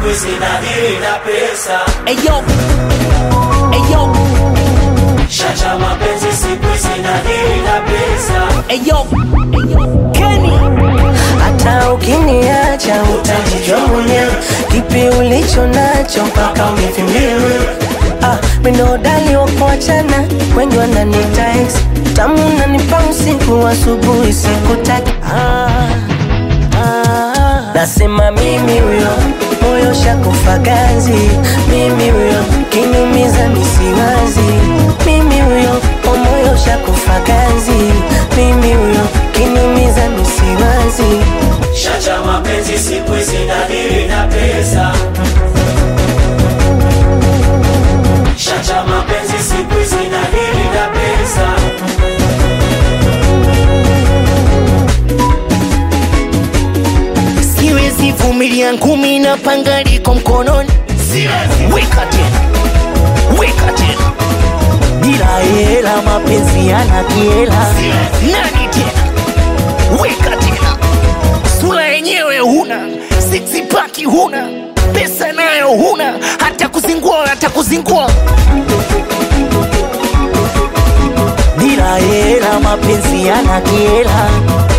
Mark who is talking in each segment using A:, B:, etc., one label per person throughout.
A: siku sina dili na pesa.
B: Eyo, eyo,
A: Shacha mapenzi siku sina dili na pesa.
B: eyo, eyo, Kenny.
C: Hata ukiniacha utajijua mwenyewe, kipi ulicho nacho mpaka unifimbie. Mino dali wakuachana, wengi wananita ex, tamu nanipa usiku asubuhi sikutaki. Nasema mimi huyo, moyo shakufa ganzi. Mimi huyo, kinumiza misiwazi. Mimi huyo, moyo shakufa ganzi. Mimi huyo, kinumiza misiwazi.
A: Shacha mapenzi siku sina dili na pesa. Shacha mapenzi siku sina dili na pesa.
D: Siwezi vumilia ngumi na panga liko mkononi. Weka tena, weka tena. Bila hela mapenzi yana kiela. Nani tena? Weka tena. Sura yenyewe huna, six pack huna, pesa nayo huna, hata kuzingua, hata kuzingua. Bila hela mapenzi yana kiela.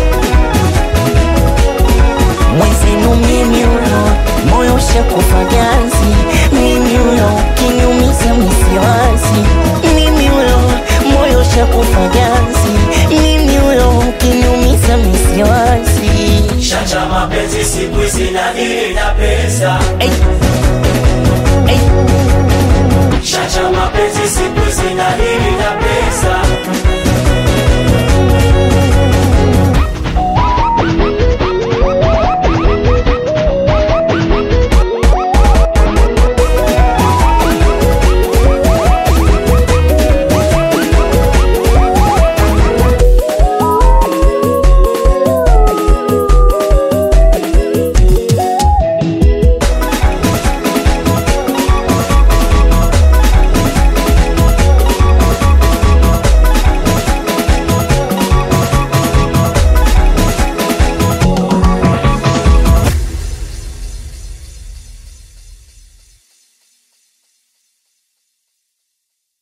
D: Mwenzenu mimi huyo, moyo shakufa ganzi. Mimi huyo, kinyumiza misiwazi. Mimi huyo, moyo shakufa ganzi. Mimi huyo, kinyumiza misiwazi.
A: Shacha mapenzi siku sina dili na pesa.
B: Ey, ey,
A: Shacha mapenzi siku sina dili na pesa.